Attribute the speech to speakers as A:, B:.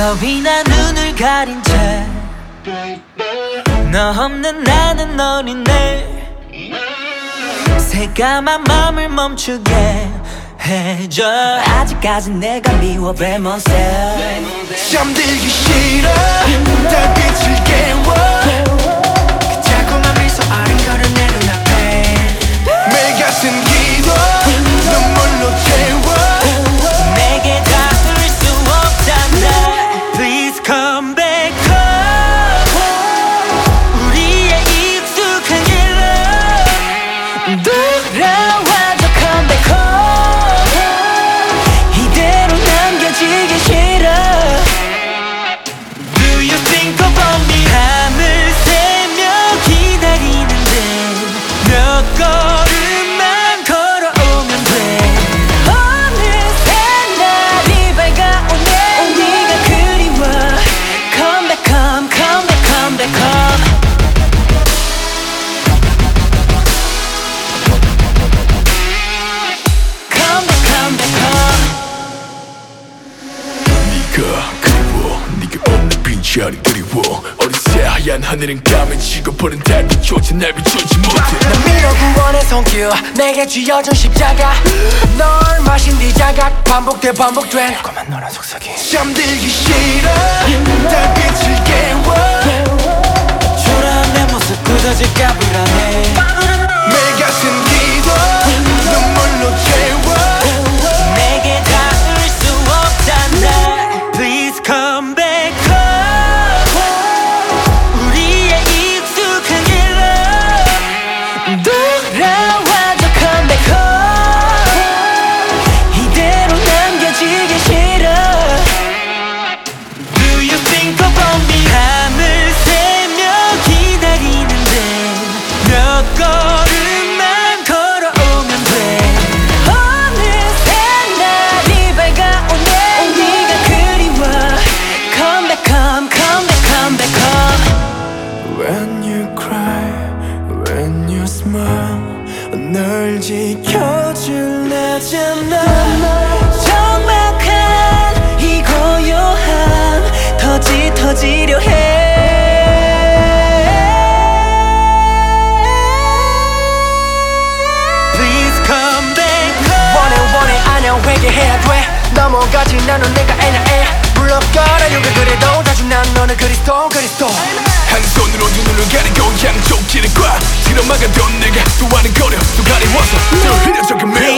A: 겁이 나 눈을 가린 채 너 없는 나는 어린애 새까만 맘을 멈추게 해줘 아직까진 내가 미워 blame myself
B: 잠들기 싫어 달빛을 깨워 그 달콤한 미소 아른거려 내 눈앞에 매일 같은 기도 눈물로 채워
A: 내게 닿을 수 없잖아 Please come back home 우리의 익숙한 길로 돌아와줘 come back home 이대로 남겨지기 싫어 Do you think about me 밤을 새며 기다리는데 몇 걸음만 걸어오면 돼 어느새 날이 밝아오네 네가 그리워 Come back come come back come back come Come back come back come
B: 네가 그리워 네가 없는 빈자리 그리워 어느새 하얀 하늘은 까매지고 버린 달빛조차 날 비추지 못해 난 밀어 구원의 손길 내게 쥐어준 십자가 널 마신 뒤 자각 반복돼 반복된 달콤한 너란 속삭임 잠들기 싫어 달빛을 깨워
A: 초라한 내 모습 굳어질까 불안해
B: 매일 같은 기도 눈물로 채워
A: 내게 닿을 수 없잖아 Please come back home 우리의 익숙한 길로 돌아와줘 come back home 이대로 남겨지기 싫어 Do you think about me 밤을 새며 기다리는데 몇 걸음만 걸어오면 돼 어느새 날이 밝아오네 네가 그리워 Come back come come back come back come
B: When you cry, when you smile 널 지켜줄 나잖아
A: 적막한 이 고요함 더 짙어지려 해 Please come back home
B: 원해 안녕 회개해야 돼 넘어가지 않은 내가 애냐애 물러가라 요가 그래도 자주 난 너는 그리스도 한 손으로 눈을 가리고 양쪽 길을 꽉 들어막아도 내가 또 아는 거려 또 가리워서 늘 흐려져가 매일